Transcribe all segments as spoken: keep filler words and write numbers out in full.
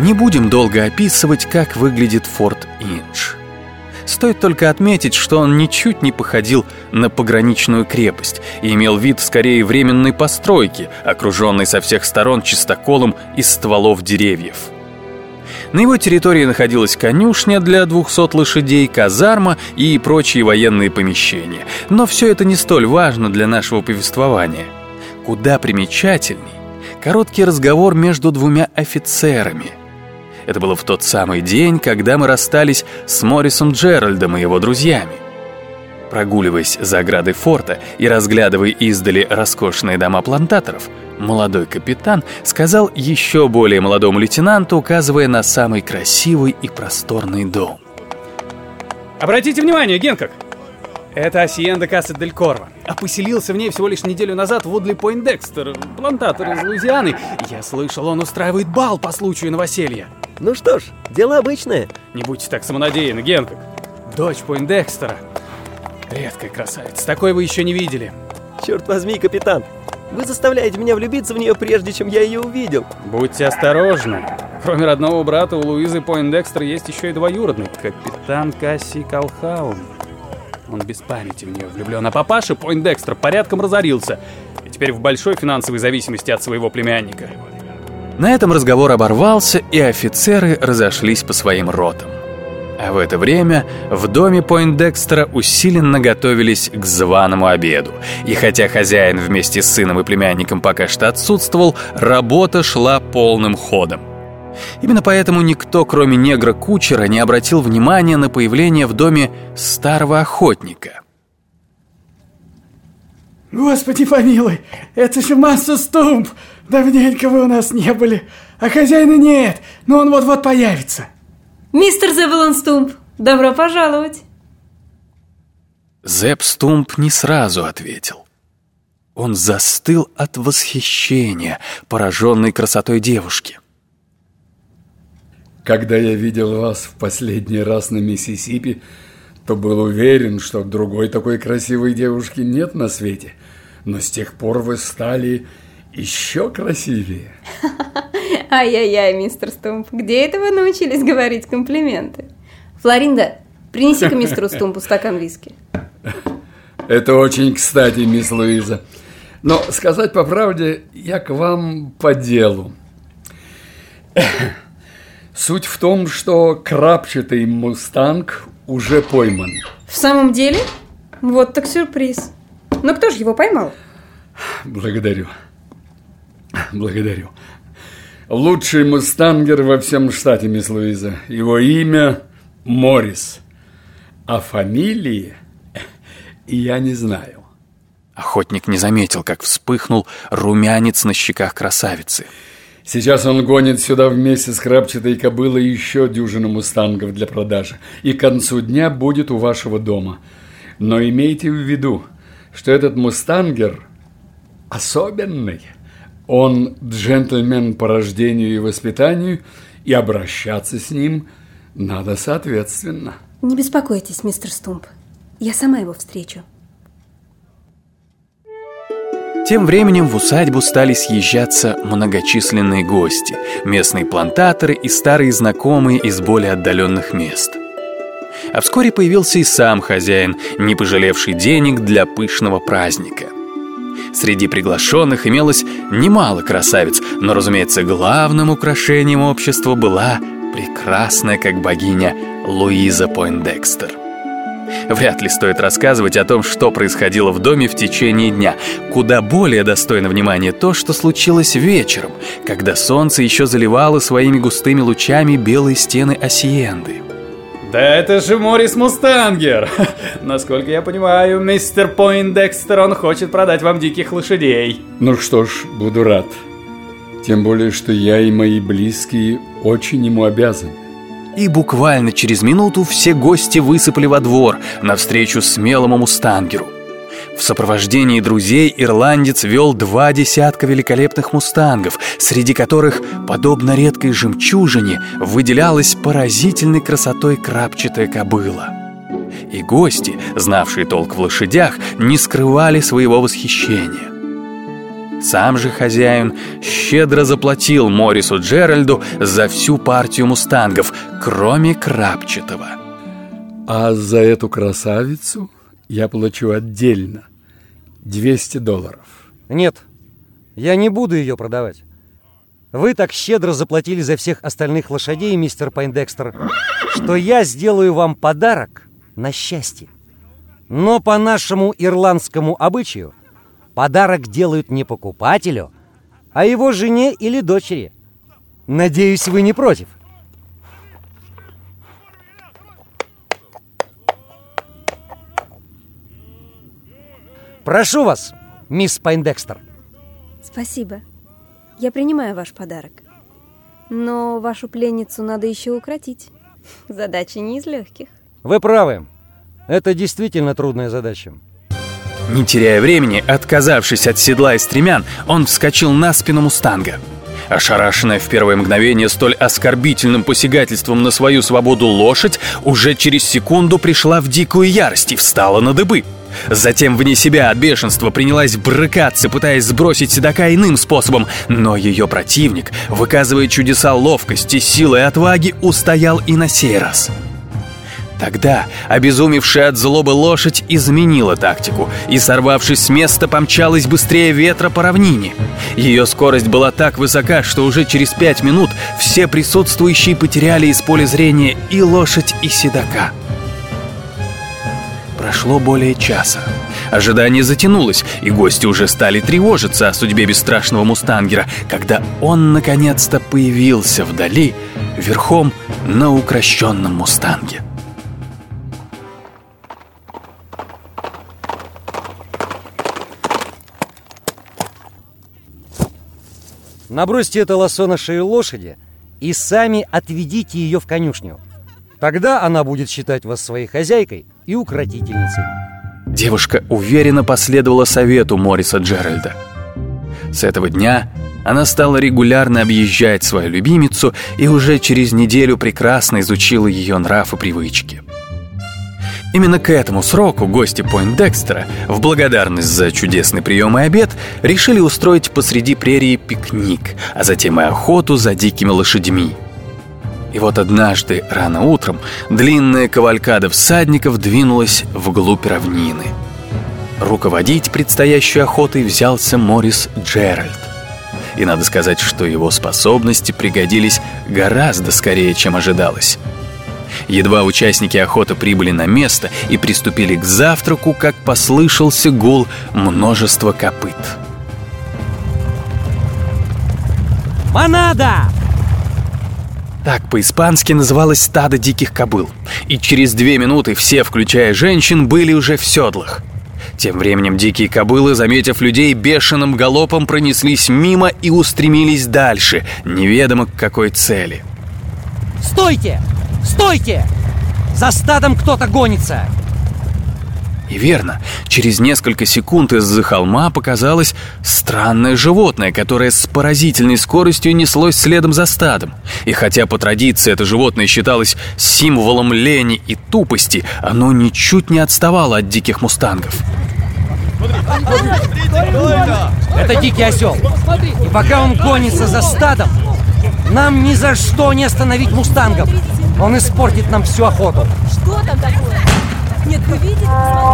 Не будем долго описывать, как выглядит форт Индж. Стоит только отметить, что он ничуть не походил на пограничную крепость и имел вид скорее временной постройки, окруженной со всех сторон чистоколом из стволов деревьев. На его территории находилась конюшня для двухсот лошадей, казарма и прочие военные помещения. Но все это не столь важно для нашего повествования. Куда примечательней короткий разговор между двумя офицерами. Это было в тот самый день, когда мы расстались с Моррисом Джеральдом и его друзьями. Прогуливаясь за оградой форта и разглядывая издали роскошные дома плантаторов, молодой капитан сказал еще более молодому лейтенанту, указывая на самый красивый и просторный дом. Обратите внимание, Генкок, это Асьенда Касса-дель-Корво. А поселился в ней всего лишь неделю назад Вудли Пойндекстер, плантатор из Луизианы. Я слышал, он устраивает бал по случаю новоселья. Ну что ж, дело обычное. Не будьте так самонадеянны, Генкок. Дочь Пойндекстера. Редкая красавица, такой вы еще не видели. Черт возьми, капитан, вы заставляете меня влюбиться в нее, прежде чем я ее увидел. Будьте осторожны. Кроме родного брата, у Луизы Пойндекстер есть еще и двоюродный, капитан Касси Калхаун. Он без памяти в нее влюблен, а папаша Пойндекстер порядком разорился и теперь в большой финансовой зависимости от своего племянника. На этом разговор оборвался, и офицеры разошлись по своим ротам. А в это время в доме Пойндекстера усиленно готовились к званому обеду. И хотя хозяин вместе с сыном и племянником пока что отсутствовал, работа шла полным ходом. Именно поэтому никто, кроме негра-кучера, не обратил внимания на появление в доме старого охотника. Господи помилуй, это же Масса Стумп! Давненько вы у нас не были, а хозяина нет, но он вот-вот появится. Мистер Зевелон Стумп, добро пожаловать. Зеп Стумп не сразу ответил. Он застыл от восхищения, пораженный красотой девушки. Когда я видел вас в последний раз на Миссисипи, то был уверен, что другой такой красивой девушки нет на свете. Но с тех пор вы стали еще красивее. Ай-яй-яй, мистер Стумп, где это вы научились говорить комплименты? Флоринда, принеси-ка мистеру Стумпу стакан виски. Это очень кстати, мисс Луиза. Но, сказать по правде, я к вам по делу. Суть в том, что крапчатый мустанг уже пойман. В самом деле? Вот так сюрприз. Но кто же его поймал? Благодарю. Благодарю. Лучший мустангер во всем штате, мисс Луиза. Его имя Моррис. А фамилии я не знаю. Охотник не заметил, как вспыхнул румянец на щеках красавицы. Сейчас он гонит сюда вместе с крапчатой кобылой еще дюжину мустангов для продажи. И к концу дня будет у вашего дома. Но имейте в виду, что этот мустангер особенный. Он джентльмен по рождению и воспитанию, и обращаться с ним надо соответственно. Не беспокойтесь, мистер Стумп. Я сама его встречу. Тем временем в усадьбу стали съезжаться многочисленные гости, местные плантаторы и старые знакомые из более отдаленных мест. А вскоре появился и сам хозяин, не пожалевший денег для пышного праздника. Среди приглашенных имелось немало красавиц, но, разумеется, главным украшением общества была прекрасная, как богиня, Луиза Пойндекстер. Вряд ли стоит рассказывать о том, что происходило в доме в течение дня. Куда более достойно внимания то, что случилось вечером, когда солнце еще заливало своими густыми лучами белые стены Асьенды. Да это же Моррис Мустангер. Насколько я понимаю, мистер Пойндекстер, он хочет продать вам диких лошадей. Ну что ж, буду рад. Тем более, что я и мои близкие очень ему обязаны. И буквально через минуту все гости высыпали во двор навстречу смелому мустангеру. В сопровождении друзей ирландец вел два десятка великолепных мустангов, среди которых, подобно редкой жемчужине, выделялась поразительной красотой крапчатая кобыла. И гости, знавшие толк в лошадях, не скрывали своего восхищения. Сам же хозяин щедро заплатил Моррису Джеральду за всю партию мустангов, кроме крапчатого. А за эту красавицу я плачу отдельно двести долларов. Нет, я не буду ее продавать. Вы так щедро заплатили за всех остальных лошадей, мистер Пойндекстер, что я сделаю вам подарок на счастье. Но по нашему ирландскому обычаю подарок делают не покупателю, а его жене или дочери. Надеюсь, вы не против. Прошу вас, мисс Пойндекстер. Спасибо. Я принимаю ваш подарок. Но вашу пленницу надо еще укротить. Задача не из легких. Вы правы. Это действительно трудная задача. Не теряя времени, отказавшись от седла и стремян, он вскочил на спину мустанга. Ошарашенная в первое мгновение столь оскорбительным посягательством на свою свободу лошадь уже через секунду пришла в дикую ярость и встала на дыбы. Затем вне себя от бешенства принялась брыкаться, пытаясь сбросить седока иным способом, но ее противник, выказывая чудеса ловкости, силы и отваги, устоял и на сей раз. Тогда обезумевшая от злобы лошадь изменила тактику и, сорвавшись с места, помчалась быстрее ветра по равнине. Ее скорость была так высока, что уже через пять минут все присутствующие потеряли из поля зрения и лошадь, и седока. Прошло более часа. Ожидание затянулось, и гости уже стали тревожиться о судьбе бесстрашного мустангера, когда он наконец-то появился вдали, верхом на укрощенном мустанге. Набросьте это лассо на шею лошади и сами отведите ее в конюшню. Тогда она будет считать вас своей хозяйкой и укротительницей. Девушка уверенно последовала совету Морриса Джеральда. С этого дня она стала регулярно объезжать свою любимицу и уже через неделю прекрасно изучила ее нрав и привычки. Именно к этому сроку гости Пойндекстера, в благодарность за чудесный прием и обед, решили устроить посреди прерии пикник, а затем и охоту за дикими лошадьми. И вот однажды, рано утром, длинная кавалькада всадников двинулась вглубь равнины. Руководить предстоящей охотой взялся Моррис Джеральд. И надо сказать, что его способности пригодились гораздо скорее, чем ожидалось. Едва участники охоты прибыли на место и приступили к завтраку, как послышался гул множества копыт. «Манада!» Так по-испански называлось стадо диких кобыл. И через две минуты все, включая женщин, были уже в седлах. Тем временем дикие кобылы, заметив людей, бешеным галопом пронеслись мимо и устремились дальше, неведомо к какой цели. «Стойте! Стойте! За стадом кто-то гонится!» И верно, через несколько секунд из-за холма показалось странное животное, которое с поразительной скоростью неслось следом за стадом. И хотя по традиции это животное считалось символом лени и тупости, оно ничуть не отставало от диких мустангов. Это дикий осел. И пока он гонится за стадом, нам ни за что не остановить мустангов. Он испортит нам всю охоту. Что там такое? Нет, вы видите?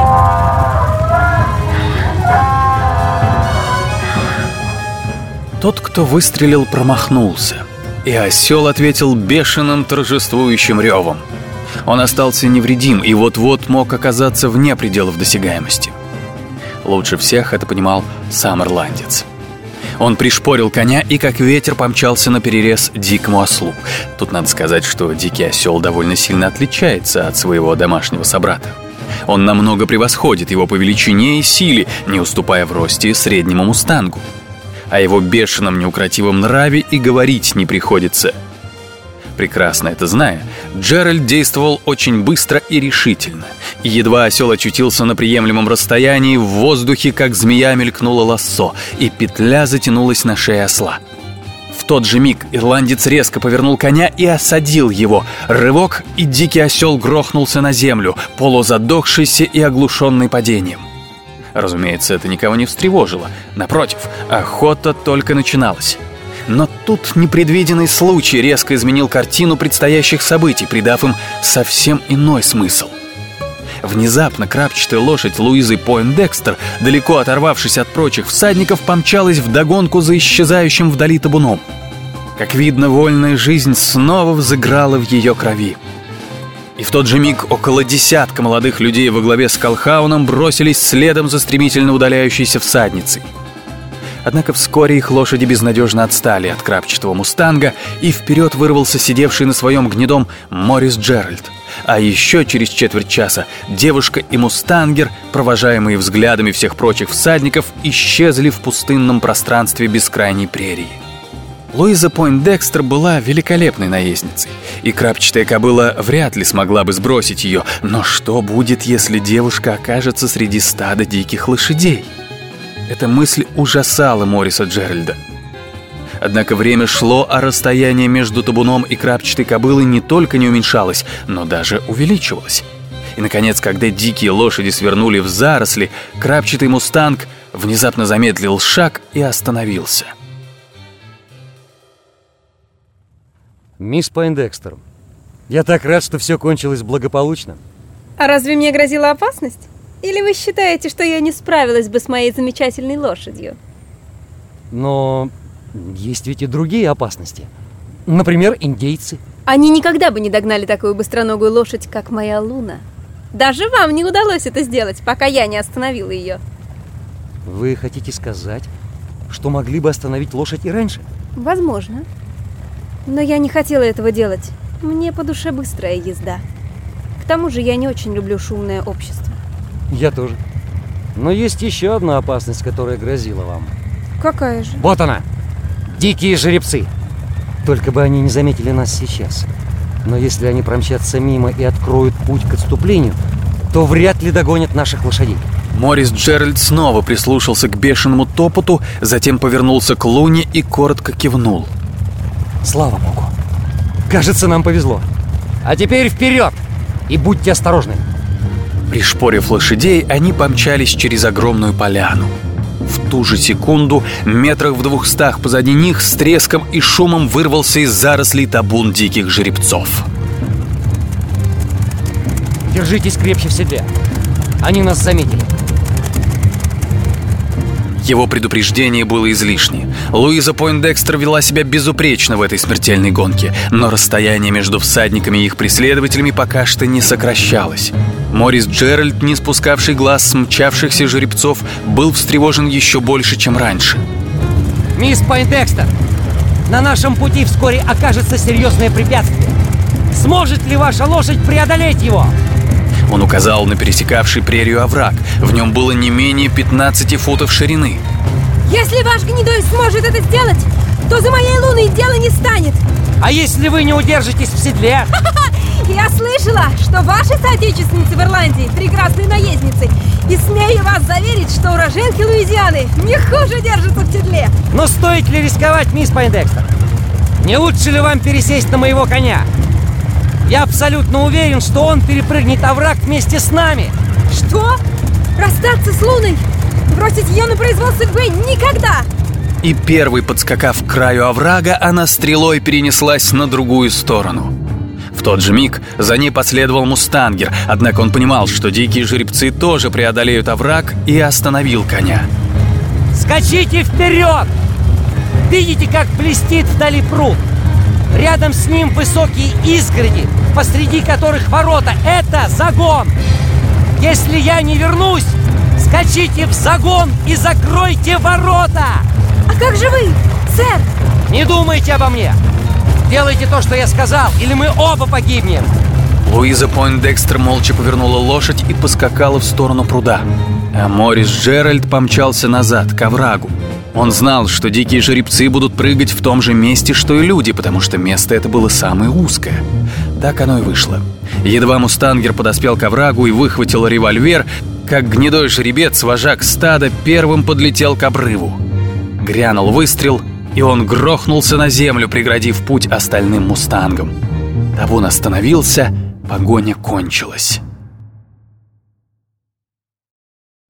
Тот, кто выстрелил, промахнулся, и осел ответил бешеным торжествующим ревом. Он остался невредим и вот-вот мог оказаться вне пределов досягаемости. Лучше всех это понимал сам ирландец. Он пришпорил коня и как ветер помчался на перерез дикому ослу. Тут надо сказать, что дикий осел довольно сильно отличается от своего домашнего собрата. Он намного превосходит его по величине и силе, не уступая в росте среднему мустангу. О его бешеном неукротивом нраве и говорить не приходится. Прекрасно это зная, Джеральд действовал очень быстро и решительно. И едва осел очутился на приемлемом расстоянии, в воздухе, как змея, мелькнуло лассо, и петля затянулась на шее осла. В тот же миг ирландец резко повернул коня и осадил его. Рывок, и дикий осел грохнулся на землю, полузадохшийся и оглушенный падением. Разумеется, это никого не встревожило. Напротив, охота только начиналась. Но тут непредвиденный случай резко изменил картину предстоящих событий, придав им совсем иной смысл. Внезапно крапчатая лошадь Луизы Пойндекстер, далеко оторвавшись от прочих всадников, помчалась вдогонку за исчезающим вдали табуном. Как видно, вольная жизнь снова взыграла в ее крови. И в тот же миг около десятка молодых людей во главе с Колхауном бросились следом за стремительно удаляющейся всадницей. Однако вскоре их лошади безнадежно отстали от крапчатого мустанга, и вперед вырвался сидевший на своем гнедом Моррис Джеральд. А еще через четверть часа девушка и мустангер, провожаемые взглядами всех прочих всадников, исчезли в пустынном пространстве бескрайней прерии. Луиза Пойндекстер была великолепной наездницей, и крапчатая кобыла вряд ли смогла бы сбросить ее. Но что будет, если девушка окажется среди стада диких лошадей? Эта мысль ужасала Морриса Джеральда. Однако время шло, а расстояние между табуном и крапчатой кобылой не только не уменьшалось, но даже увеличивалось. И, наконец, когда дикие лошади свернули в заросли, крапчатый мустанг внезапно замедлил шаг и остановился. Мисс Пойндекстер, я так рад, что все кончилось благополучно. А разве мне грозила опасность? Или вы считаете, что я не справилась бы с моей замечательной лошадью? Но есть ведь и другие опасности. Например, индейцы. Они никогда бы не догнали такую быстроногую лошадь, как моя Луна. Даже вам не удалось это сделать, пока я не остановила ее. Вы хотите сказать, что могли бы остановить лошадь и раньше? Возможно. Но я не хотела этого делать. Мне по душе быстрая езда. К тому же я не очень люблю шумное общество. Я тоже. Но есть еще одна опасность, которая грозила вам. Какая же? Вот она! Дикие жеребцы! Только бы они не заметили нас сейчас. Но если они промчатся мимо и откроют путь к отступлению, то вряд ли догонят наших лошадей. Моррис Джеральд снова прислушался к бешеному топоту, затем повернулся к Луне и коротко кивнул. Слава богу! Кажется, нам повезло. А теперь вперед! И будьте осторожны! Пришпорив лошадей, они помчались через огромную поляну. В ту же секунду, метрах в двухстах позади них, с треском и шумом вырвался из зарослей табун диких жеребцов. Держитесь крепче в седле. Они нас заметили. Его предупреждение было излишне. Луиза Пойндекстер вела себя безупречно в этой смертельной гонке, но расстояние между всадниками и их преследователями пока что не сокращалось. Моррис Джеральд, не спускавший глаз с мчавшихся жеребцов, был встревожен еще больше, чем раньше. Мисс Пойндекстер, на нашем пути вскоре окажется серьезное препятствие. Сможет ли ваша лошадь преодолеть его? Он указал на пересекавший прерию овраг. В нем было не менее пятнадцати футов ширины. Если ваш гнедой сможет это сделать, то за моей Луной дело не станет. А если вы не удержитесь в седле? Я слышала, что ваши соотечественницы в Ирландии прекрасные наездницы. И смею вас заверить, что уроженки Луизианы не хуже держатся в седле. Но стоит ли рисковать, мисс Пойндекстер? Не лучше ли вам пересесть на моего коня? Я абсолютно уверен, что он перепрыгнет овраг вместе с нами. Что? Расстаться с Луной? Бросить ее на произвол судьбы? Никогда! И первой, подскакав к краю оврага, она стрелой перенеслась на другую сторону. В тот же миг за ней последовал мустангер, однако он понимал, что дикие жеребцы тоже преодолеют овраг, и остановил коня. Скачите вперед! Видите, как блестит вдали пруд? Рядом с ним высокие изгороди, посреди которых ворота. Это загон! Если я не вернусь, скачите в загон и закройте ворота! А как же вы, сэр? Не думайте обо мне! Делайте то, что я сказал, или мы оба погибнем! Луиза Пойндекстер молча повернула лошадь и поскакала в сторону пруда. А Моррис Джеральд помчался назад, к оврагу. Он знал, что дикие жеребцы будут прыгать в том же месте, что и люди, потому что место это было самое узкое. Так оно и вышло. Едва мустангер подоспел к оврагу и выхватил револьвер, как гнедой жеребец, вожак стада, первым подлетел к обрыву. Грянул выстрел, и он грохнулся на землю, преградив путь остальным мустангам. Табун остановился, погоня кончилась.